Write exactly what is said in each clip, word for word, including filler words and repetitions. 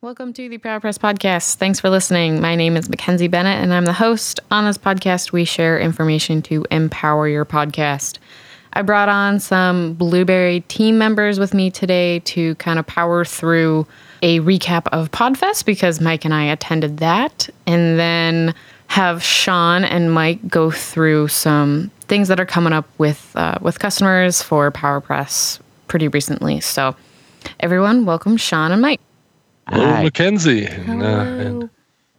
Welcome to the PowerPress Podcast. Thanks for listening. My name is Mackenzie Bennett, and I'm the host. On this podcast, we share information to empower your podcast. I brought on some Blueberry team members with me today to kind of power through a recap of PodFest because Mike and I attended that, and then have Sean and Mike go through some things that are coming up with uh, with customers for PowerPress pretty recently. So, everyone, welcome Sean and Mike. Hello, Hi. Mackenzie. And, uh, and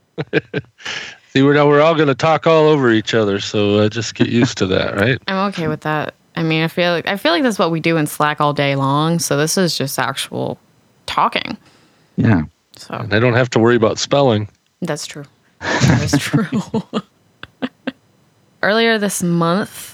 see, we're now we're all going to talk all over each other, so uh, just get used to that, right? I'm okay with that. I mean, I feel like I feel like that's what we do in Slack all day long. So this is just actual talking. Yeah. So And I don't have to worry about spelling. that's true. That is true. Earlier this month,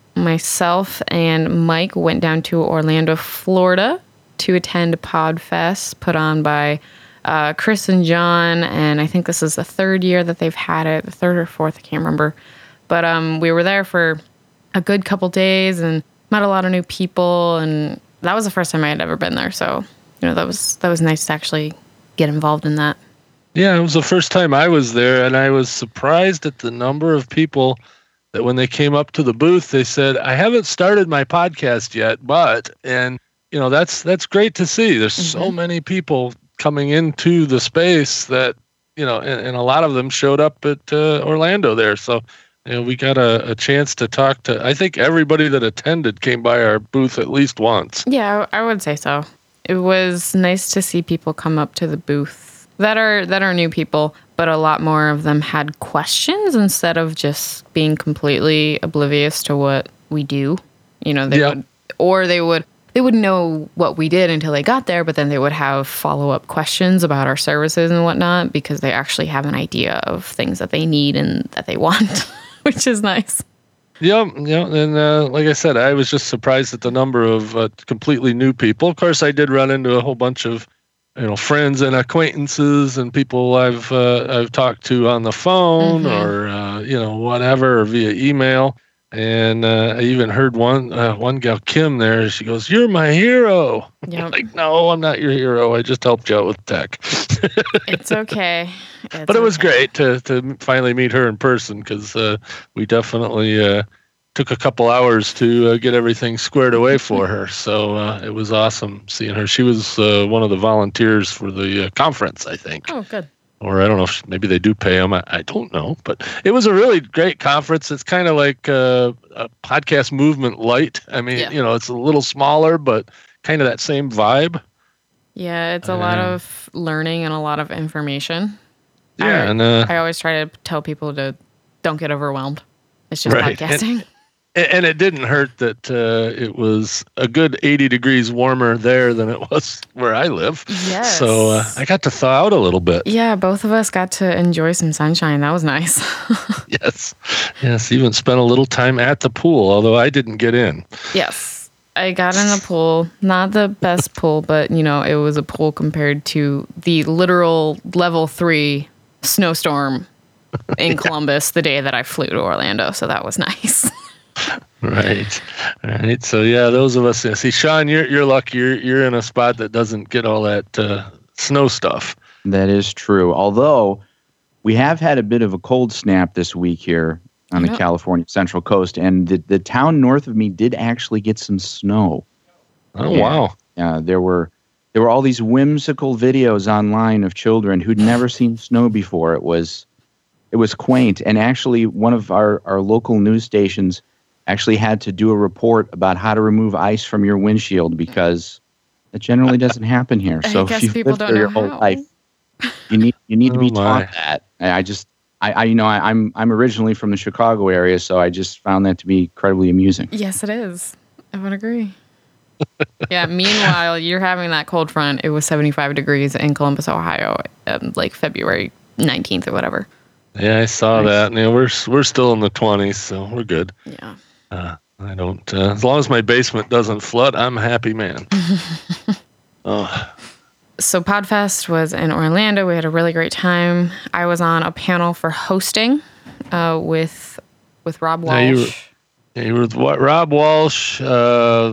myself and Mike went down to Orlando, Florida, to attend PodFest put on by uh, Chris and John, and I think this is the third year that they've had it, the third or fourth, I can't remember. But um, we were there for a good couple days and met a lot of new people, and that was the first time I had ever been there. So, you know, that was that was nice to actually get involved in that. Yeah, it was the first time I was there, and I was surprised at the number of people that when they came up to the booth, they said, "I haven't started my podcast yet, but," and you know, that's that's great to see. There's mm-hmm. so many people coming into the space that, you know, and, and a lot of them showed up at uh, Orlando there. So, you know, we got a, a chance to talk to, I think everybody that attended came by our booth at least once. Yeah, I would say so. It was nice to see people come up to the booth that are that are new people, but a lot more of them had questions instead of just being completely oblivious to what we do. You know, they yep. would, or they would, they would know what we did until they got there, but then they would have follow-up questions about our services and whatnot because they actually have an idea of things that they need and that they want, which is nice. Yeah, yeah, and uh, like I said, I was just surprised at the number of uh, completely new people. Of course, I did run into a whole bunch of, you know, friends and acquaintances and people I've uh, I've talked to on the phone mm-hmm. or uh, you know, whatever, or via email. And uh, I even heard one uh, one gal, Kim, there. She goes, "You're my hero." Yep. I'm like, no, I'm not your hero. I just helped you out with tech. It's okay. It's but it was okay. great to to finally meet her in person because uh, we definitely uh, took a couple hours to uh, get everything squared away for her. So uh, it was awesome seeing her. She was uh, one of the volunteers for the uh, conference, I think. Oh, good. Or I don't know if maybe they do pay them. I, I don't know. But it was a really great conference. It's kind of like uh, a podcast movement light. I mean, yeah. you know, it's a little smaller, but kind of that same vibe. Yeah, it's a uh, lot of learning and a lot of information. Yeah, I, and uh, I always try to tell people to don't get overwhelmed. It's just right. podcasting. And, and it didn't hurt that uh, it was a good eighty degrees warmer there than it was where I live. Yes. So uh, I got to thaw out a little bit. Yeah, both of us got to enjoy some sunshine. That was nice. Yes. Yes, even spent a little time at the pool, although I didn't get in. Yes. I got in the pool. Not the best pool, but, you know, it was a pool compared to the literal level three snowstorm in yeah. Columbus the day that I flew to Orlando. So that was nice. Right, right. So yeah, those of us see, Sean, you're you're lucky. You're you're in a spot that doesn't get all that uh, snow stuff. That is true. Although we have had a bit of a cold snap this week here on the yep. California Central Coast, and the the town north of me did actually get some snow. Oh yeah. wow! Yeah, there were there were all these whimsical videos online of children who'd never seen snow before. It was it was quaint, and actually one of our our local news stations actually had to do a report about how to remove ice from your windshield because it generally doesn't happen here. So I guess if you've people lived don't there your know whole how. life, you need you need oh to be my. taught that. I just I, I you know I, I'm I'm originally from the Chicago area, so I just found that to be incredibly amusing. Yes, it is. I would agree. Yeah. Meanwhile, you're having that cold front. It was seventy-five degrees in Columbus, Ohio, um, like February nineteenth or whatever. Yeah, I saw nice. that. And, you know, we're we're still in the twenties, so we're good. Yeah. Uh, I don't. Uh, as long as my basement doesn't flood, I'm a happy man. Oh. So PodFest was in Orlando. We had a really great time. I was on a panel for hosting uh, with with Rob Walsh. Yeah, you were, yeah, you were with what, Rob Walsh, uh,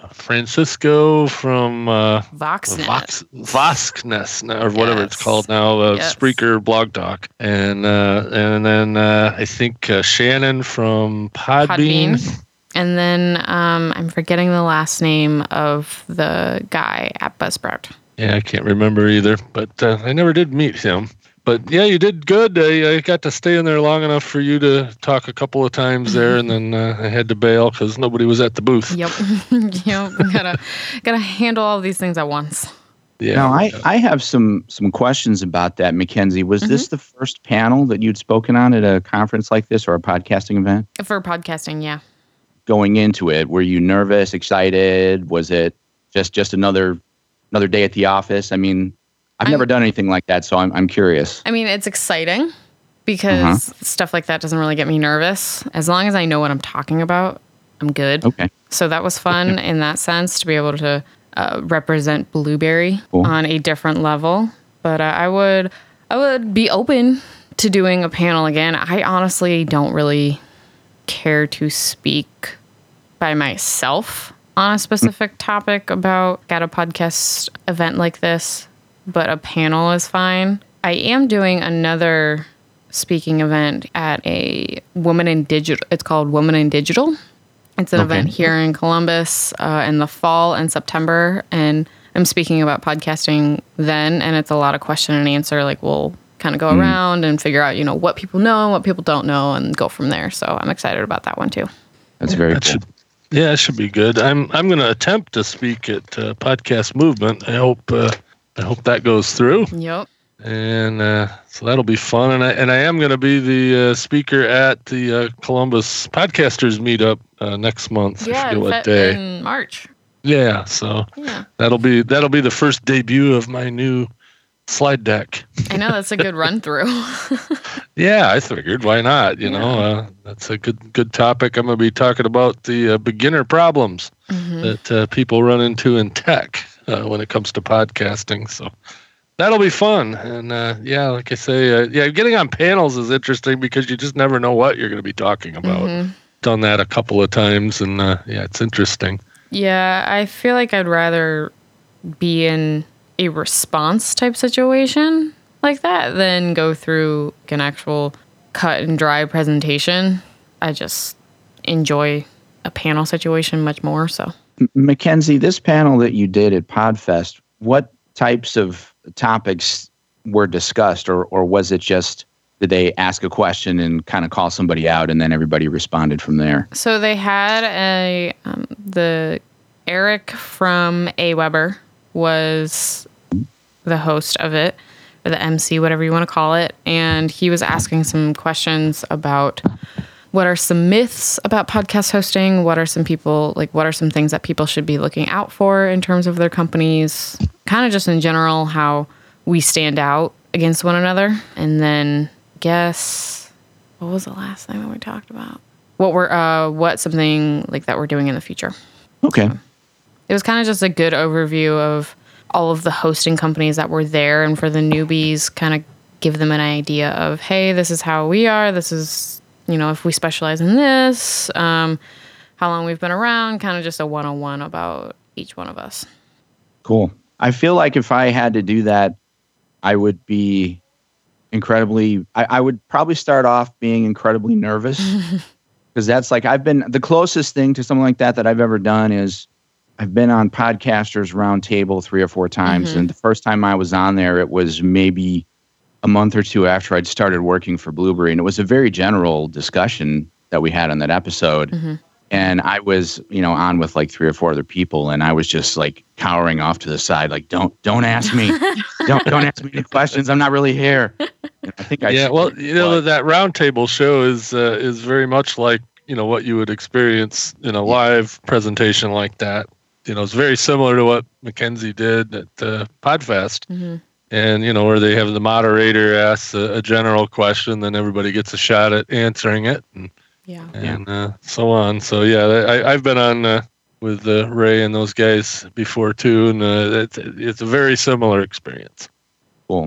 Francisco from uh, Voxnet. Vox, Voxnest or whatever Yes. it's called now, uh, Yes. Spreaker Blog Talk, and uh, and then uh, I think uh, Shannon from Podbean. Podbean. And then um, I'm forgetting the last name of the guy at Buzzsprout. Yeah, I can't remember either, but uh, I never did meet him. But yeah, you did good. I, I got to stay in there long enough for you to talk a couple of times there, and then uh, I had to bail because nobody was at the booth. Yep. Yep. Gotta gotta handle all these things at once. Yeah. Now, I, I have some some questions about that, Mackenzie. Was Mm-hmm. this the first panel that you'd spoken on at a conference like this or a podcasting event? For podcasting, yeah. Going into it, were you nervous, excited? Was it just just another another day at the office? I mean, I've I'm- never done anything like that, so I'm I'm curious. I mean, it's exciting because stuff like that doesn't really get me nervous. As long as I know what I'm talking about, I'm good. Okay. So that was fun in that sense to be able to uh, represent Blueberry Cool. on a different level. But uh, I would, I would be open to doing a panel again. I honestly don't really care to speak by myself on a specific topic about at a podcast event like this, but a panel is fine. I am doing another speaking event at a Woman in Digital. It's called Woman in Digital. It's an Okay. event here in Columbus uh, in the fall and September, and I'm speaking about podcasting then, and it's a lot of question and answer. Like we'll kind of go around and figure out, you know, what people know and what people don't know, and go from there. So I'm excited about that one too. That's very That cool. should, yeah, it should be good. I'm I'm going to attempt to speak at uh, Podcast Movement. I hope uh, I hope that goes through, Yep. and uh, so that'll be fun. And I and I am going to be the uh, speaker at the uh, Columbus Podcasters Meetup uh, next month. I Yeah, forget in, what fe- day. in March. Yeah, so Yeah. that'll be that'll be the first debut of my new slide deck. I know that's a good run through. Yeah, I figured why not? You know, uh, that's a good good topic. I'm going to be talking about the uh, beginner problems Mm-hmm. that uh, people run into in tech uh, when it comes to podcasting. So that'll be fun. And uh, yeah, like I say, uh, yeah, getting on panels is interesting because you just never know what you're going to be talking about. Mm-hmm. Done that a couple of times, and uh, yeah, it's interesting. Yeah, I feel like I'd rather be in a response type situation like that than go through an actual cut and dry presentation. I just enjoy a panel situation much more. So M- Mackenzie, this panel that you did at Podfest, what types of topics were discussed, or or was it just did they ask a question and kind of call somebody out and then everybody responded from there? So they had a um, the Eric from Aweber was the host of it, or the M C, whatever you want to call it, and he was asking some questions about what are some myths about podcast hosting, what are some people like what are some things that people should be looking out for in terms of their companies, kind of just in general how we stand out against one another, and then guess what was the last thing that we talked about? What we're uh what something like that we're doing in the future. Okay. It was kind of just a good overview of all of the hosting companies that were there, and for the newbies, kind of give them an idea of, hey, this is how we are. This is, you know, if we specialize in this, um, how long we've been around, kind of just a one-on-one about each one of us. Cool. I feel like if I had to do that, I would be incredibly, I, I would probably start off being incredibly nervous because that's like, I've been, the closest thing to something like that that I've ever done is I've been on Podcasters Roundtable three or four times. Mm-hmm. And the first time I was on there, it was maybe a month or two after I'd started working for Blueberry. And it was a very general discussion that we had on that episode. Mm-hmm. And I was, you know, on with like three or four other people, and I was just like cowering off to the side, like, don't, don't ask me, don't, don't ask me any questions. I'm not really here. And I think I yeah, should- well, you know, that roundtable show is uh, is very much like, you know, what you would experience in a live presentation like that. You know, it's very similar to what Mackenzie did at uh, Podfest. Mm-hmm. And, you know, where they have the moderator ask a, a general question, then everybody gets a shot at answering it. And, Yeah. and uh, so on. So, yeah, I, I've been on uh, with uh, Ray and those guys before, too, and uh, it's, it's a very similar experience. Cool.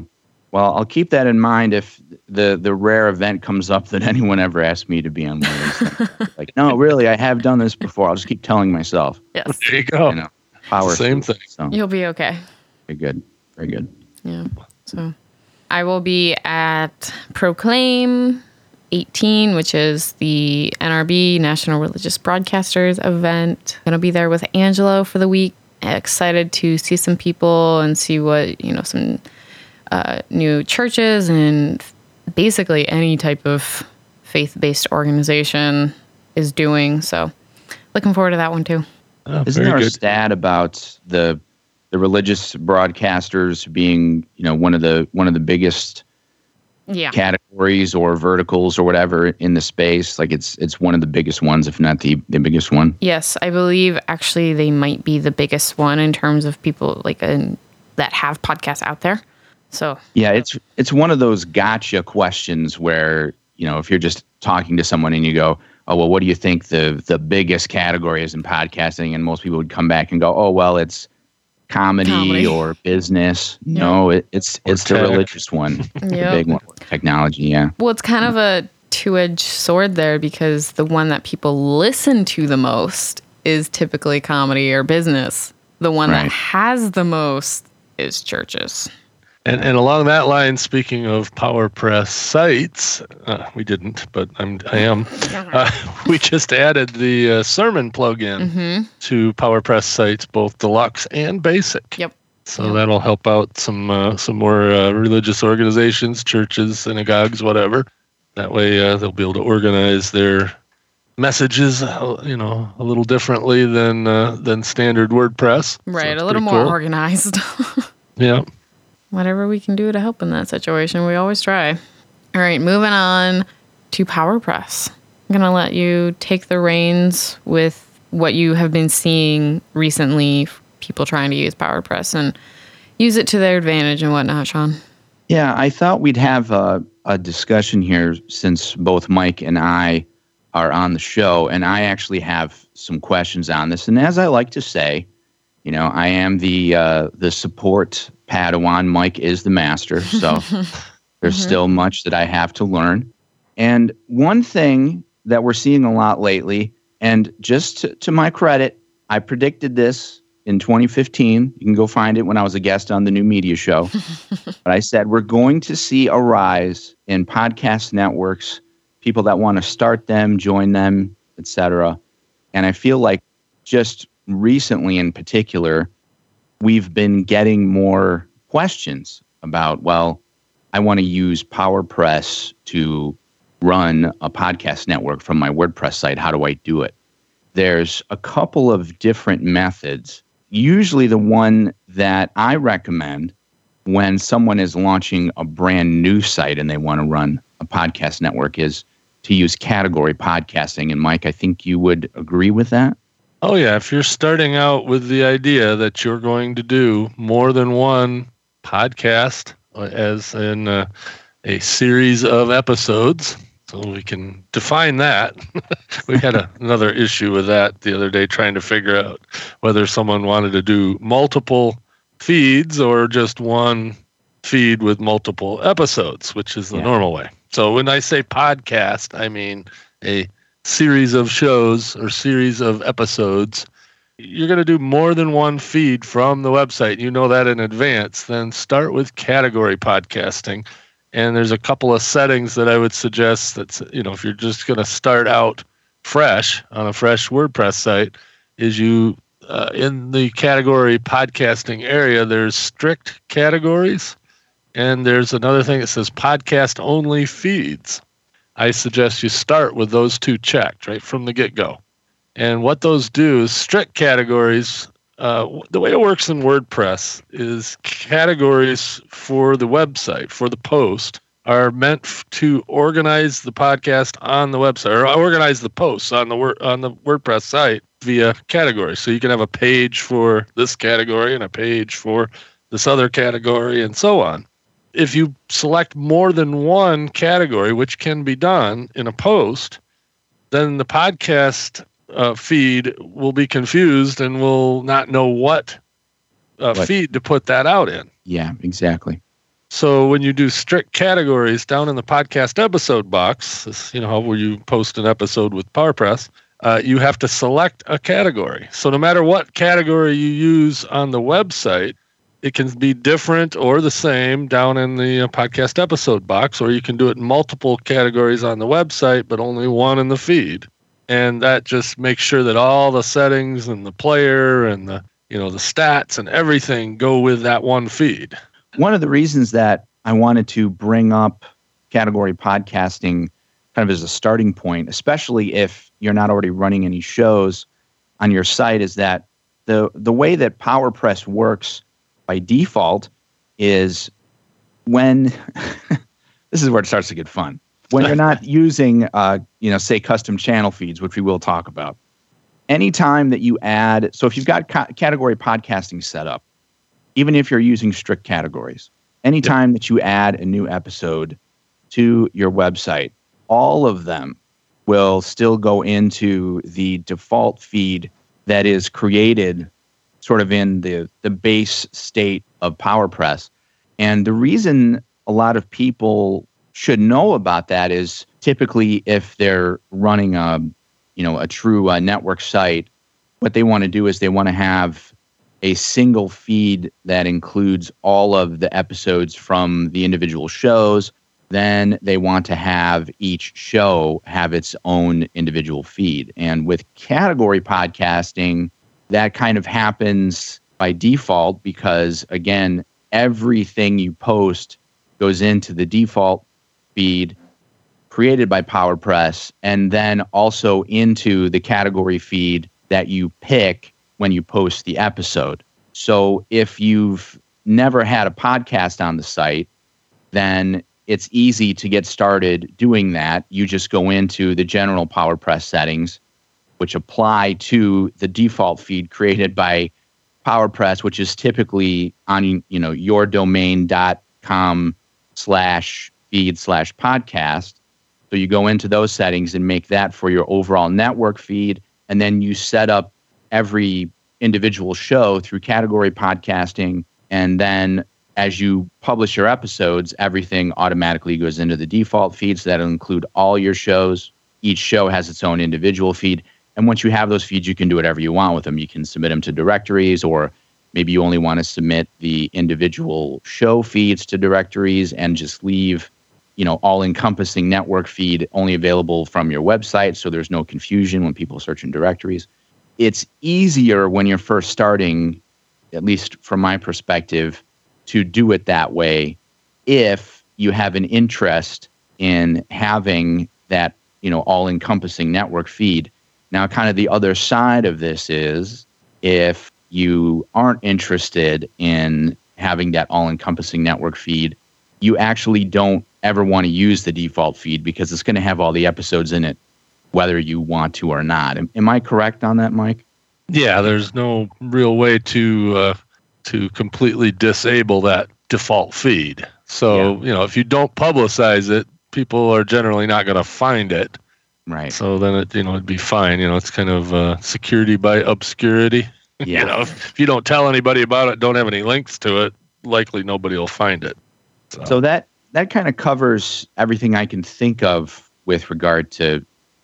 Well, I'll keep that in mind if the, the rare event comes up that anyone ever asked me to be on one of these things. Like, no, really, I have done this before. I'll just keep telling myself. Yes. There you go. You know, power Same through. thing. So, You'll be okay. very good. Very good. Yeah. So I will be at Proclaim eighteen, which is the N R B, National Religious Broadcasters event. Going to be there with Angelo for the week. Excited to see some people and see what, you know, some uh, new churches and basically any type of faith-based organization is doing. So looking forward to that one too. Oh, Isn't very there a good. stat about the the religious broadcasters being, you know, one of the one of the biggest Yeah. categories or verticals or whatever in the space? Like it's it's one of the biggest ones, if not the, the biggest one. Yes, I believe actually they might be the biggest one in terms of people like in, that have podcasts out there. So Yeah, it's it's one of those gotcha questions where, you know, if you're just talking to someone and you go, oh, well, what do you think the the biggest category is in podcasting? And most people would come back and go, oh, well, it's comedy, Comedy. or business. No, it, it's Or it's the tech. religious one, the Yep. big one, technology. Yeah, well, it's kind of a two-edged sword there because the one that people listen to the most is typically comedy or business. The one Right. that has the most is churches. And and along that line, speaking of PowerPress sites, uh, we didn't, but I'm I am. Uh, we just added the uh, sermon plugin Mm-hmm. to PowerPress sites, both deluxe and basic. Yep. So Yep. that'll help out some uh, some more uh, religious organizations, churches, synagogues, whatever. That way, uh, they'll be able to organize their messages, uh, you know, a little differently than uh, than standard WordPress. So Right, it's a little pretty more cool. organized. Yeah. Whatever we can do to help in that situation, we always try. All right, moving on to PowerPress. I'm going to let you take the reins with what you have been seeing recently, people trying to use PowerPress and use it to their advantage and whatnot, Sean. yeah. I thought we'd have a, a discussion here since both Mike and I are on the show, and I actually have some questions on this. And as I like to say, you know, I am the uh, the support Padawan. Mike is the master, so there's still much that I have to learn. And one thing that we're seeing a lot lately, and just to, to my credit, I predicted this in twenty fifteen. You can go find it when I was a guest on the New Media Show. But I said we're going to see a rise in podcast networks, people that want to start them, join them, et cetera. And I feel like just recently in particular, we've been getting more questions about, well, I want to use PowerPress to run a podcast network from my WordPress site. How do I do it? There's a couple of different methods. Usually the one that I recommend when someone is launching a brand new site and they want to run a podcast network is to use category podcasting. And Mike, I think you would agree with that. Oh, yeah. If you're starting out with the idea that you're going to do more than one podcast, uh, as in uh, a series of episodes, so we can define that. We had a, another issue with that the other day, trying to figure out whether someone wanted to do multiple feeds or just one feed with multiple episodes, which is the Yeah. normal way. So when I say podcast, I mean a series of shows or series of episodes. You're going to do more than one feed from the website. You know that in advance. Then start with category podcasting. And there's a couple of settings that I would suggest that, you know, if you're just going to start out fresh on a fresh WordPress site, is you, uh, in the category podcasting area, there's strict categories. And there's another thing that says podcast only feeds. I suggest you start with those two checked right from the get-go. And what those do is strict categories. Uh, the way it works in WordPress is categories for the website, for the post, are meant f- to organize the podcast on the website, or organize the posts on the wor- on the WordPress site via category. So you can have a page for this category and a page for this other category and so on. If you select more than one category, which can be done in a post, then the podcast uh, feed will be confused and will not know what uh, What? feed to put that out in. Yeah, exactly. So when you do strict categories down in the podcast episode box, this, you know, how where you post an episode with PowerPress, uh, you have to select a category. So no matter what category you use on the website, it can be different or the same down in the uh, podcast episode box, or you can do it in multiple categories on the website, but only one in the feed. And that just makes sure that all the settings and the player and the, you know, the stats and everything go with that one feed. One of the reasons that I wanted to bring up category podcasting kind of as a starting point, especially if you're not already running any shows on your site, is that the the way that PowerPress works by default is when this is where it starts to get fun. When you're not using, uh, you know, say custom channel feeds, which we will talk about. Anytime that you add, so if you've got ca- category podcasting set up, even if you're using strict categories, anytime that you add a new episode to your website, all of them will still go into the default feed that is created sort of in the, the base state of PowerPress. And the reason a lot of people should know about that is typically if they're running a, you know, a true uh, network site, what they want to do is they want to have a single feed that includes all of the episodes from the individual shows. Then they want to have each show have its own individual feed. And with category podcasting, that kind of happens by default because, again, everything you post goes into the default feed created by PowerPress and then also into the category feed that you pick when you post the episode. So if you've never had a podcast on the site, then it's easy to get started doing that. You just go into the general PowerPress settings, which apply to the default feed created by PowerPress, which is typically on, you know, yourdomain.com slash feed slash podcast. So you go into those settings and make that for your overall network feed, and then you set up every individual show through category podcasting, and then as you publish your episodes, everything automatically goes into the default feed, so that'll include all your shows. Each show has its own individual feed, and once you have those feeds, you can do whatever you want with them. You can submit them to directories, or maybe you only want to submit the individual show feeds to directories and just leave, you know, all-encompassing network feed only available from your website, so there's no confusion when people search in directories. It's easier when you're first starting, at least from my perspective, to do it that way if you have an interest in having that, you know, all-encompassing network feed. Now, kind of the other side of this is if you aren't interested in having that all-encompassing network feed, you actually don't ever want to use the default feed because it's going to have all the episodes in it, whether you want to or not. Am, am I correct on that, Mike? Yeah, there's no real way to uh, to completely disable that default feed. So, yeah. you know, if you don't publicize it, people are generally not going to find it. Right. So then it, you know, it'd be fine. You know, it's kind of uh, security by obscurity. Yeah. You know, if, if you don't tell anybody about it, don't have any links to it, likely nobody will find it. So, so that that kind of covers everything I can think of with regard to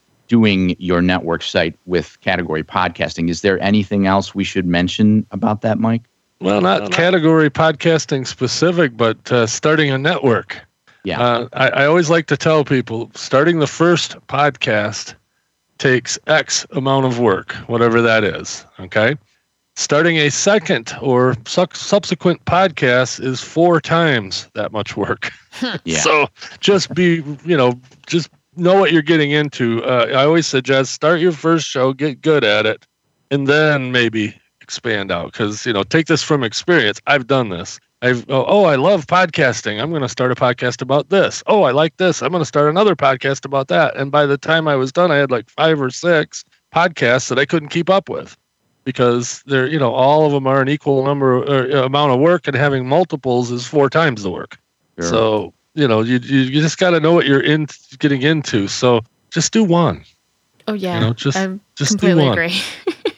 doing your network site with category podcasting. Is there anything else we should mention about that, Mike? Well, not no, category not. podcasting specific, but uh, starting a network. Yeah. Uh, I, I always like to tell people starting the first podcast takes X amount of work, whatever that is. Okay. Starting a second or su- subsequent podcast is four times that much work. Yeah. So just be, you know, just know what you're getting into. Uh, I always suggest start your first show, get good at it, and then maybe expand out. Because, you know, take this from experience. I've done this. I've oh, oh I love podcasting. I'm going to start a podcast about this. Oh, I like this. I'm going to start another podcast about that. And by the time I was done, I had like five or six podcasts that I couldn't keep up with because they're, you know, all of them are an equal number or amount of work, and having multiples is four times the work. Sure. So, you know, you you, you just got to know what you're in getting into. So just do one. Oh yeah, you know, just I just completely do one. agree.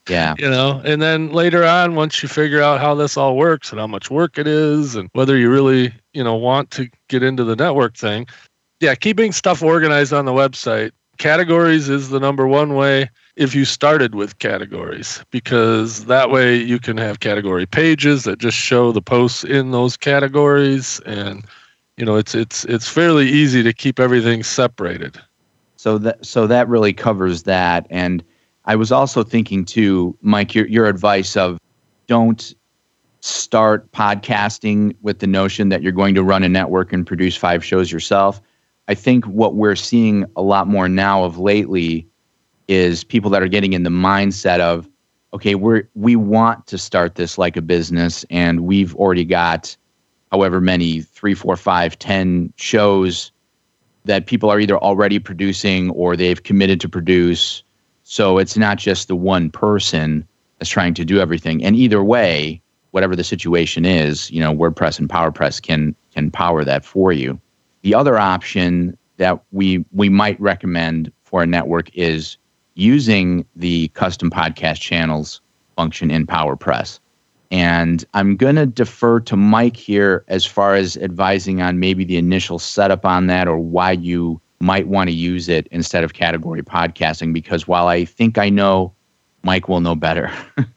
Yeah. You know, and then later on, once you figure out how this all works and how much work it is and whether you really, you know, want to get into the network thing, yeah, keeping stuff organized on the website. Categories is the number one way if you started with categories, because that way you can have category pages that just show the posts in those categories. And, you know, it's it's it's fairly easy to keep everything separated. So that so that really covers that. And I was also thinking too, Mike, your your advice of don't start podcasting with the notion that you're going to run a network and produce five shows yourself. I think what we're seeing a lot more now of lately is people that are getting in the mindset of, okay, we're we want to start this like a business, and we've already got however many, three, four, five, ten shows that people are either already producing or they've committed to produce. So it's not just the one person that's trying to do everything. And either way, whatever the situation is, you know, WordPress and PowerPress can can power that for you. The other option that we we might recommend for a network is using the custom podcast channels function in PowerPress. And I'm going to defer to Mike here as far as advising on maybe the initial setup on that or why you might want to use it instead of category podcasting, because while I think I know, Mike will know better.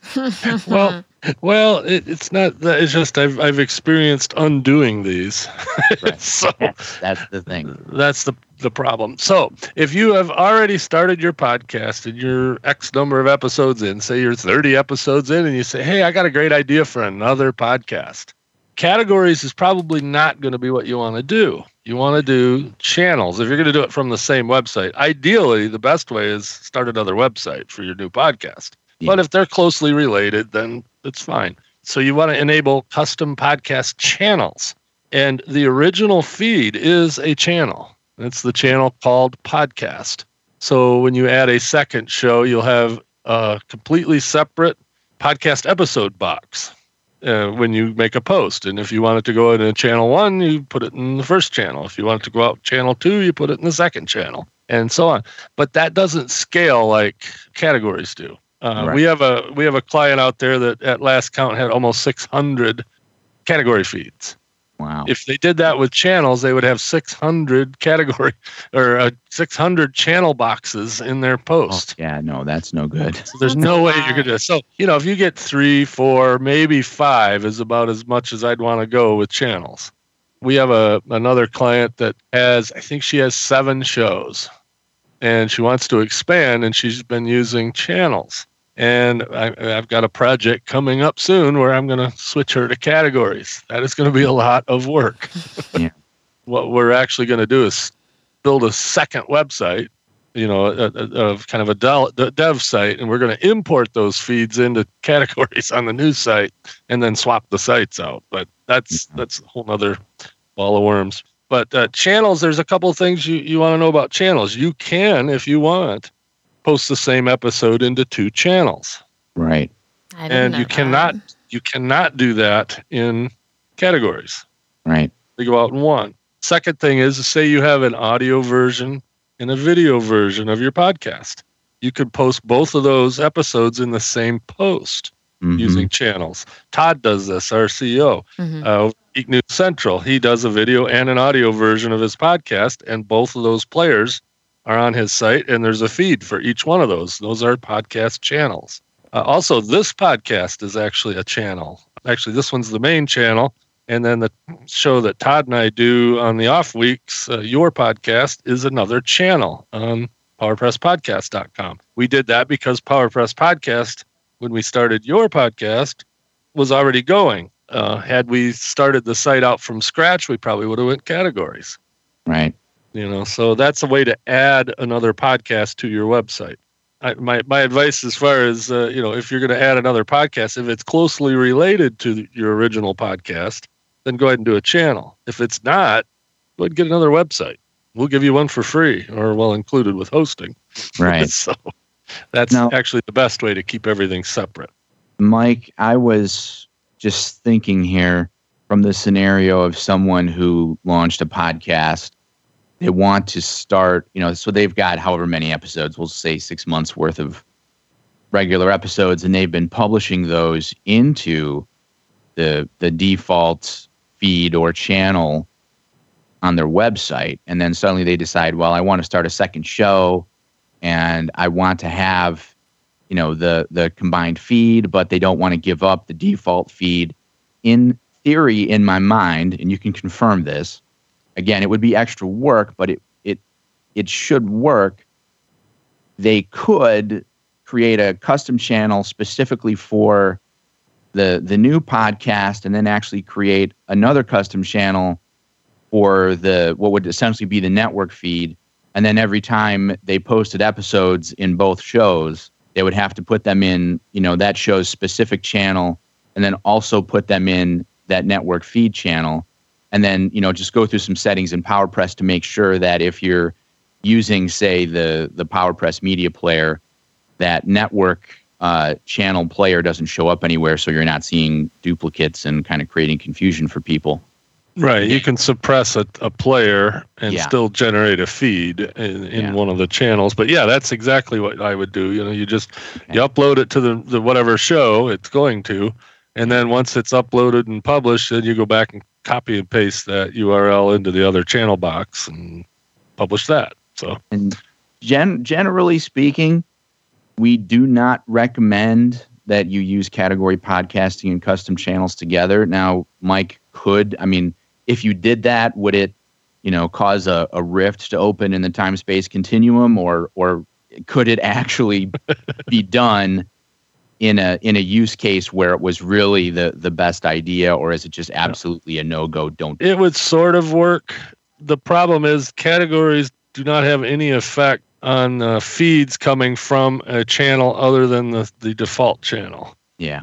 well, well, it, it's not that. It's just I've I've experienced undoing these. Right. So that's, that's the thing. That's the the problem. So if you have already started your podcast and you're X number of episodes in, say you're thirty episodes in, and you say, hey, I got a great idea for another podcast. Categories is probably not going to be what you want to do. You want to do channels. If you're going to do it from the same website, ideally, the best way is start another website for your new podcast. Yeah. But if they're closely related, then it's fine. So you want to enable custom podcast channels. And the original feed is a channel. It's the channel called podcast. So when you add a second show, you'll have a completely separate podcast episode box uh, when you make a post. And if you want it to go into channel one, you put it in the first channel. If you want it to go out channel two, you put it in the second channel, and so on. But that doesn't scale like categories do. Uh, right. We have a we have a client out there that at last count had almost six hundred category feeds. Wow! If they did that with channels, they would have six hundred category or uh, six hundred channel boxes in their post. Oh, yeah, no, that's no good. So there's no way you're gonna. So you know, if you get three, four, maybe five, is about as much as I'd want to go with channels. We have a another client that has, I think she has seven shows, and she wants to expand, and she's been using channels. And I, I've got a project coming up soon where I'm going to switch her to categories. That is going to be a lot of work. Yeah. What we're actually going to do is build a second website, you know, a, a, a kind of a dev, dev site, and we're going to import those feeds into categories on the new site and then swap the sites out. But that's that's a whole other ball of worms. But uh, channels, there's a couple of things you, you want to know about channels. You can, if you want, post the same episode into two channels. Right. I didn't and know you that. cannot you cannot do that in categories. Right. They go out in one. Second thing is, say you have an audio version and a video version of your podcast. You could post both of those episodes in the same post mm-hmm. using channels. Todd does this, our C E O. Mm-hmm. Uh, Geek News Central, he does a video and an audio version of his podcast, and both of those players are on his site, and there's a feed for each one of those. Those are podcast channels. Uh, also, this podcast is actually a channel. Actually, this one's the main channel, and then the show that Todd and I do on the off weeks, uh, Your Podcast, is another channel on PowerPress Podcast dot com. We did that because PowerPress Podcast, when we started Your Podcast, was already going. Uh, had we started the site out from scratch, we probably would have went categories. Right. You know, so that's a way to add another podcast to your website. I, my my advice, as far as uh, you know, if you're going to add another podcast, if it's closely related to your original podcast, then go ahead and do a channel. If it's not, go ahead and get another website. We'll give you one for free, or well included with hosting. Right. So that's now, actually the best way to keep everything separate. Mike, I was just thinking here from the scenario of someone who launched a podcast. They want to start, you know, so they've got however many episodes, we'll say six months worth of regular episodes, and they've been publishing those into the the default feed or channel on their website. And then suddenly they decide, well, I want to start a second show, and I want to have, you know, the the combined feed, but they don't want to give up the default feed. In theory, in my mind, and you can confirm this, again, it would be extra work, but it it it should work. They could create a custom channel specifically for the the new podcast, and then actually create another custom channel for the what would essentially be the network feed. And then every time they posted episodes in both shows, they would have to put them in, you know, that show's specific channel, and then also put them in that network feed channel. And then, you know, just go through some settings in PowerPress to make sure that if you're using, say, the the PowerPress media player, that network uh, channel player doesn't show up anywhere, so you're not seeing duplicates and kind of creating confusion for people. Right. You can suppress a, a player and Yeah. still generate a feed in, in Yeah. one of the channels. But yeah, that's exactly what I would do. You know, you just Okay. you upload it to the, the whatever show it's going to, and then once it's uploaded and published, then you go back and copy and paste that U R L into the other channel box and publish that. So And gen- generally speaking, we do not recommend that you use category podcasting and custom channels together. Now, Mike could, I mean, if you did that, would it, you know, cause a, a rift to open in the time-space continuum, or or could it actually be done in a in a use case where it was really the the best idea, or is it just absolutely a no-go? Don't. it would sort of work. The problem is categories do not have any effect on uh, feeds coming from a channel other than the, the default channel. Yeah.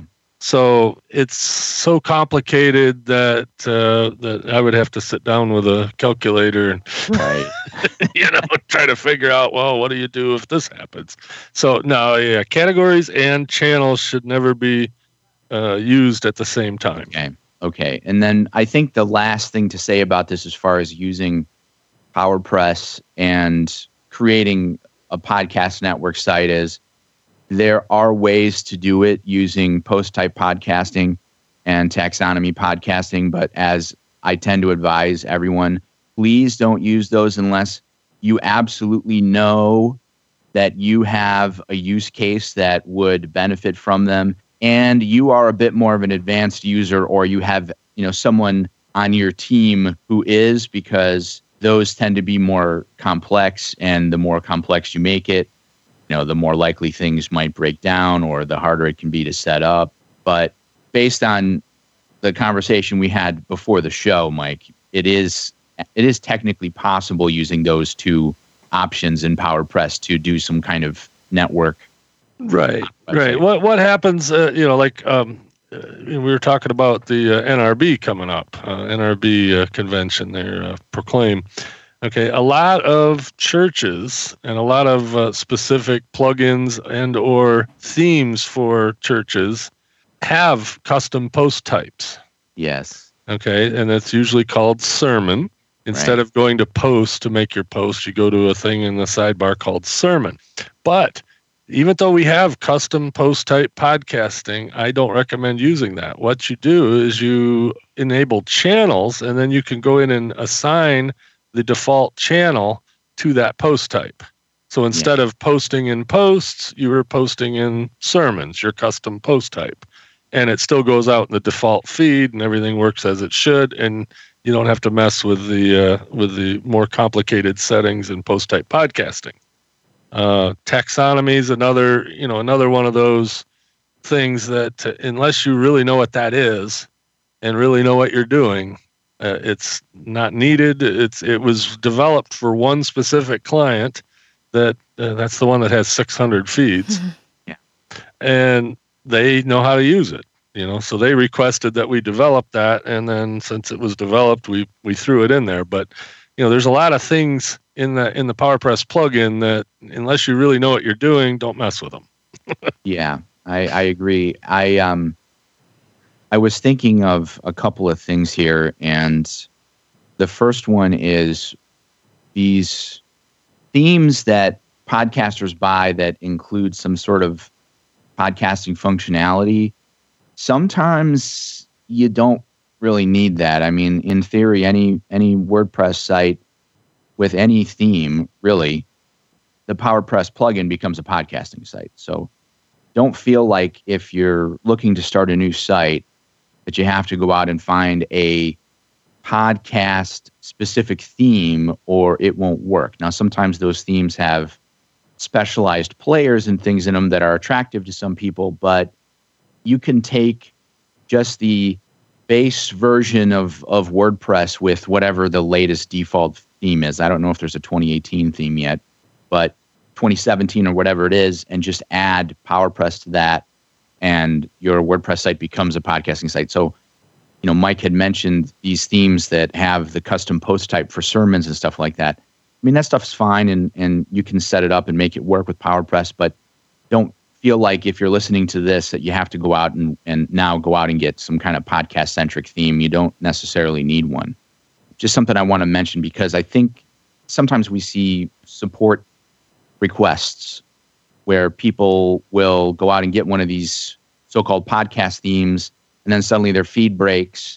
So it's so complicated that uh, that I would have to sit down with a calculator and Right. you know try to figure out, well, what do you do if this happens? So no, yeah, categories and channels should never be uh, used at the same time. Okay. Okay. And then I think the last thing to say about this, as far as using PowerPress and creating a podcast network site, is there are ways to do it using post-type podcasting and taxonomy podcasting. But as I tend to advise everyone, please don't use those unless you absolutely know that you have a use case that would benefit from them, and you are a bit more of an advanced user, or you have, you know, someone on your team who is, because those tend to be more complex, and the more complex you make it, you know, the more likely things might break down, or the harder it can be to set up. But based on the conversation we had before the show, Mike, it is it is technically possible using those two options in PowerPress to do some kind of network. Right, website. right. What what happens? Uh, you know, like um, uh, we were talking about the uh, N R B coming up, uh, N R B uh, convention there, uh, Proclaim. Okay, a lot of churches and a lot of uh, specific plugins and or themes for churches have custom post types. Yes. Okay, and that's usually called sermon. Instead Right. of going to post to make your post, you go to a thing in the sidebar called sermon. But even though we have custom post type podcasting, I don't recommend using that. What you do is you enable channels, and then you can go in and assign the default channel to that post type. So instead of posting in posts, you were posting in sermons, your custom post type. And it still goes out in the default feed, and everything works as it should, and you don't have to mess with the uh, with the more complicated settings in post type podcasting. Uh, taxonomy is another, you know, another one of those things that uh, unless you really know what that is and really know what you're doing, uh, it's not needed. It's it was developed for one specific client. That uh, that's the one that has six hundred feeds. Yeah. And they know how to use it, you know, so they requested that we develop that. And then since it was developed, we, we threw it in there. But, you know, there's a lot of things in the, in the PowerPress plugin that unless you really know what you're doing, don't mess with them. Yeah, I, I agree. I, um, I was thinking of a couple of things here, and the first one is these themes that podcasters buy that include some sort of podcasting functionality, sometimes you don't really need that. I mean, in theory, any any WordPress site with any theme, really, the PowerPress plugin becomes a podcasting site. So don't feel like if you're looking to start a new site that you have to go out and find a podcast specific theme or it won't work. Now, sometimes those themes have specialized players and things in them that are attractive to some people, but you can take just the base version of, of WordPress with whatever the latest default theme is. I don't know if there's a twenty eighteen theme yet, but twenty seventeen or whatever it is, and just add PowerPress to that, and your WordPress site becomes a podcasting site. So, you know, Mike had mentioned these themes that have the custom post type for sermons and stuff like that. I mean, that stuff's fine, and, and you can set it up and make it work with PowerPress, but don't feel like if you're listening to this that you have to go out and, and now go out and get some kind of podcast-centric theme. You don't necessarily need one. Just something I want to mention, because I think sometimes we see support requests where people will go out and get one of these so-called podcast themes, and then suddenly their feed breaks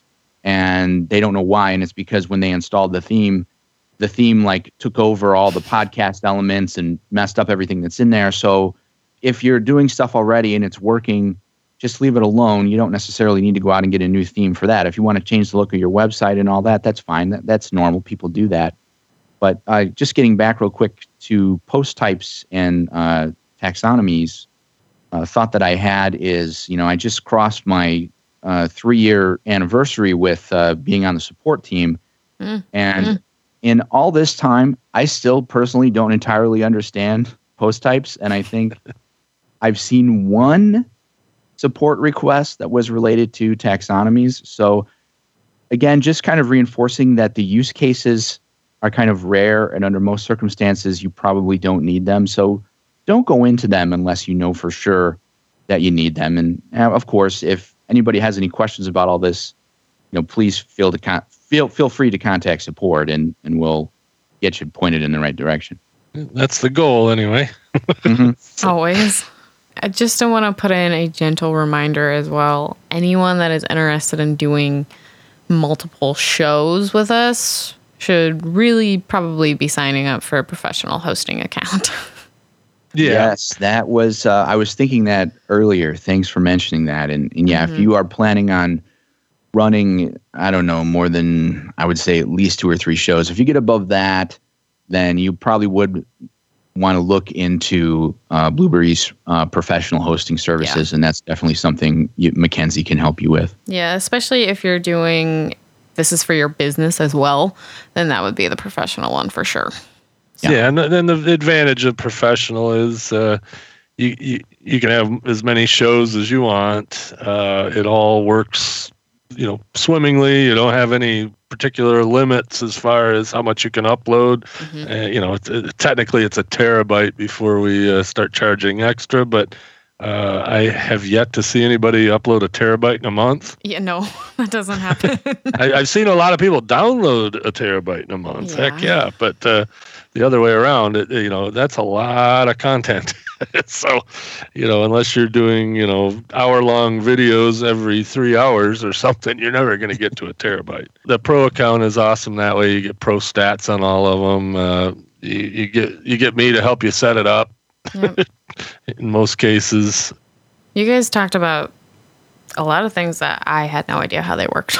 and they don't know why. And it's because when they installed the theme, the theme like took over all the podcast elements and messed up everything that's in there. So if you're doing stuff already and it's working, just leave it alone. You don't necessarily need to go out and get a new theme for that. If you want to change the look of your website and all that, that's fine. That, that's normal. People do that. But uh, just getting back real quick to post types and uh, taxonomies, a uh, thought that I had is, you know, I just crossed my uh, three-year anniversary with uh, being on the support team. Mm. And mm. in all this time, I still personally don't entirely understand post types. And I think I've seen one support request that was related to taxonomies. So again, just kind of reinforcing that the use cases are kind of rare, and under most circumstances, you probably don't need them. So don't go into them unless you know for sure that you need them. And uh, of course, if anybody has any questions about all this, you know, please feel to con- feel feel free to contact support, and and we'll get you pointed in the right direction. That's the goal, anyway. Mm-hmm. So. Always. I just don't want to put in a gentle reminder as well. Anyone that is interested in doing multiple shows with us should really probably be signing up for a professional hosting account. Yeah. Yes, that was, uh, I was thinking that earlier. Thanks for mentioning that. And, and yeah, mm-hmm. if you are planning on running, I don't know, more than, I would say at least two or three shows, if you get above that, then you probably would want to look into uh, Blueberry's uh, professional hosting services. Yeah. And that's definitely something you, Mackenzie can help you with. Yeah, especially if you're doing, this is for your business as well, then that would be the professional one for sure. Yeah, yeah, and then the advantage of professional is uh, you, you you can have as many shows as you want. Uh, it all works, you know, swimmingly. You don't have any particular limits as far as how much you can upload. Mm-hmm. Uh, you know, it's, it, technically it's a terabyte before we uh, start charging extra, but uh, I have yet to see anybody upload a terabyte in a month. Yeah, no, that doesn't happen. I, I've seen a lot of people download a terabyte in a month. Yeah. Heck yeah, but uh, the other way around, it, you know, that's a lot of content. So, you know, unless you're doing, you know, hour-long videos every three hours or something, you're never going to get to a terabyte. The pro account is awesome that way. You get pro stats on all of them. Uh, you, you get you get me to help you set it up. Yep. In most cases. You guys talked about a lot of things that I had no idea how they worked.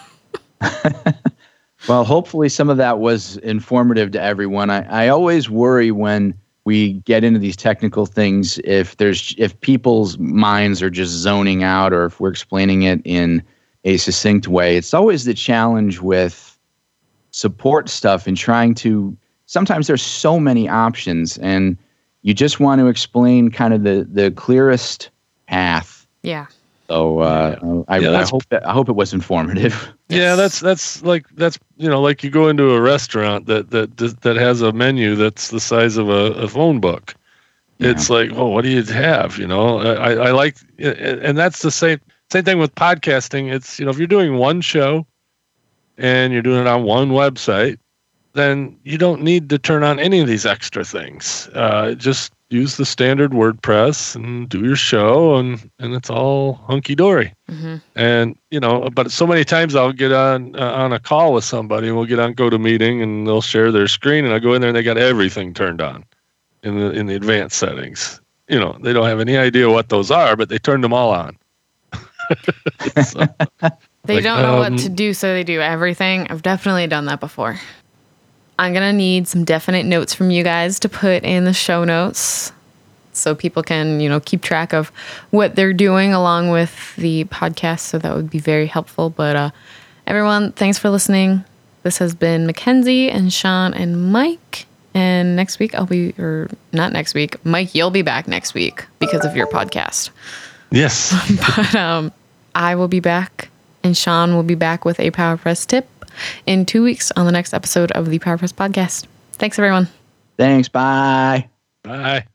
Well, hopefully some of that was informative to everyone. I, I always worry when we get into these technical things if there's if people's minds are just zoning out, or if we're explaining it in a succinct way. It's always the challenge with support stuff and trying to, sometimes there's so many options and you just want to explain kind of the, the clearest path. Yeah. So uh, yeah. I, yeah, I hope that, I hope it was informative. Yeah, that's that's like that's you know like you go into a restaurant that that that has a menu that's the size of a, a phone book. Yeah. It's like, oh, what do you have? You know, I, I like, and that's the same same thing with podcasting. It's, you know, if you're doing one show and you're doing it on one website, then you don't need to turn on any of these extra things. Uh, just use the standard WordPress and do your show, and, and it's all hunky dory. Mm-hmm. And, you know, but so many times I'll get on uh, on a call with somebody, and we'll get on GoToMeeting, and they'll share their screen, and I go in there and they got everything turned on in the in the advanced settings. You know, they don't have any idea what those are, but they turned them all on. so, they like, don't know um, what to do, so they do everything. I've definitely done that before. I'm going to need some definite notes from you guys to put in the show notes so people can, you know, keep track of what they're doing along with the podcast. So that would be very helpful. But uh, everyone, thanks for listening. This has been Mackenzie and Sean and Mike. And next week I'll be, or not next week, Mike, you'll be back next week because of your podcast. Yes. But um, I will be back, and Sean will be back with a PowerPress tip in two weeks on the next episode of the PowerPress podcast. Thanks, everyone. Thanks. Bye. Bye.